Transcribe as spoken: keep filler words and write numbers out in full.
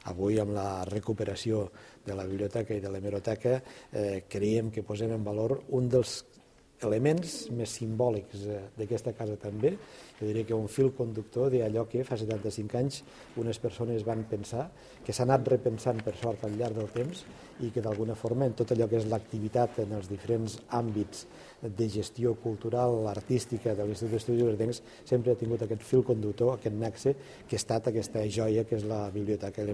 avui amb la recuperació de la biblioteca i de l'hemeroteca eh, creiem que posem en valor un dels elements més simbòlics d'aquesta casa també. Jo diria que un fil conductor d'allò que fa setanta-cinc anys unes persones van pensar, que s'ha anat repensant per sort al llarg del temps i que d'alguna forma en tot allò que és l'activitat en els diferents àmbits de gestió cultural, artística de l'Institut d'Estudis Lloretencs sempre ha tingut aquest fil conductor, aquest nexe que ha estat aquesta joia que és la biblioteca i